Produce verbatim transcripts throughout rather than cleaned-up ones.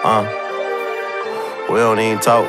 Uh, we don't even talk.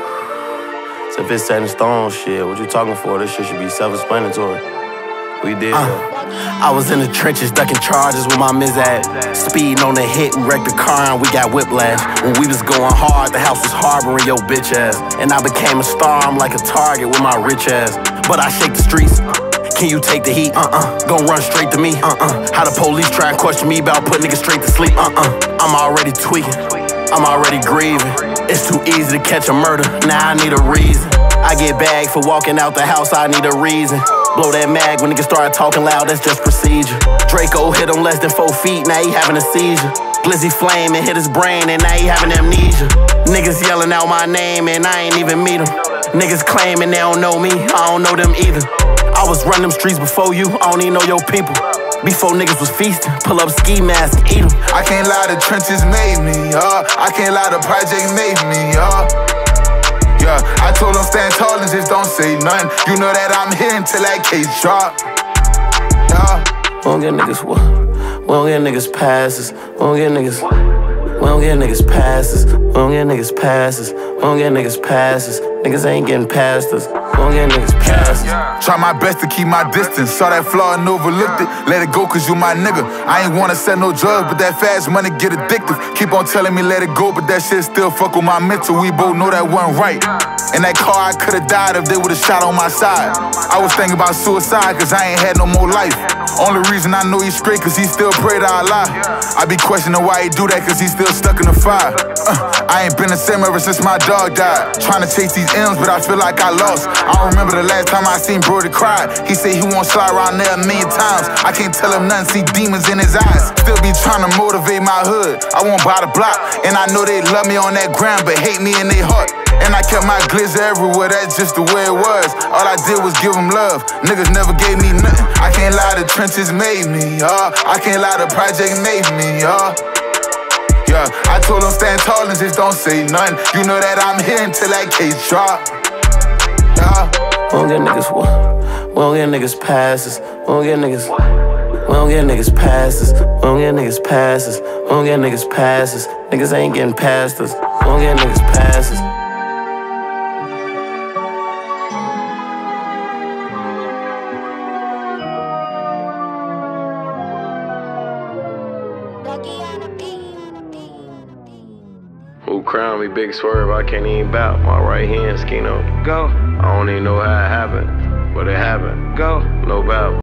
So if it's set in stone, shit, what you talking for? This shit should be self-explanatory. We did uh, I was in the trenches, ducking charges with my mizad. Speeding on the hit and wrecked the car and we got whiplash. When we was going hard, the house was harboring your bitch ass. And I became a star, I'm like a target with my rich ass. But I shake the streets. Can you take the heat? Uh-uh. Gon' run straight to me? Uh-uh. How the police try and question me about putting niggas straight to sleep? Uh-uh. I'm already tweaking. I'm already grieving. It's too easy to catch a murder. Now I need a reason. I get bagged for walking out the house. I need a reason. Blow that mag when niggas start talking loud. That's just procedure. Draco hit him less than four feet. Now he having a seizure. Blizzy flame and hit his brain and now he having amnesia. Niggas yelling out my name and I ain't even meet them. Niggas claiming they don't know me. I don't know them either. I was running them streets before you, I don't even know your people. Before niggas was feasting, pull up ski mask and eat them. I can't lie, the trenches made me, uh. I can't lie, the project made me, uh. Yeah, I told them stand tall and just don't say nothing. You know that I'm here until that case drop. Yeah. We don't get niggas what? We don't get niggas passes. We don't get niggas. We don't get niggas passes. We don't get niggas passes. We don't get niggas passes. Niggas ain't getting past us. We don't get niggas passes. Try my best to keep my distance. Saw that flaw and overlooked it. Let it go cause you my nigga. I ain't wanna sell no drugs, but that fast money get addictive. Keep on telling me let it go, but that shit still fuck with my mental. We both know that wasn't right. In that car I could've died if they would've shot on my side. I was thinking about suicide cause I ain't had no more life. Only reason I know he's straight cause he still pray to Allah. I be questioning why he do that cause he still stuck in the fire. uh, I ain't been the same ever since my dog died. Trying to chase these M's but I feel like I lost. I don't remember the last time I seen Brody cry. He said he won't slide around there a million times. I can't tell him nothing, see demons in his eyes. Still be trying to motivate my hood. I won't buy the block. And I know they love me on that ground but hate me in their heart. And I kept my glizzer everywhere, that's just the way it was. All I did was give them love, niggas never gave me nothing. I can't lie, the trenches made me, uh. I can't lie, the project made me, uh. Yeah, I told them stand tall and just don't say nothing. You know that I'm here until that case drop. Yeah. We don't get niggas what? We don't get niggas passes. We don't get niggas. We don't get niggas passes. We don't get niggas passes. We don't get niggas passes. Niggas ain't getting past us. We don't get niggas passes. Who crowned me Big Swerve? I can't even bout my right hand, Skino. Go. I don't even know how it happened, but it happened. Go. No bout.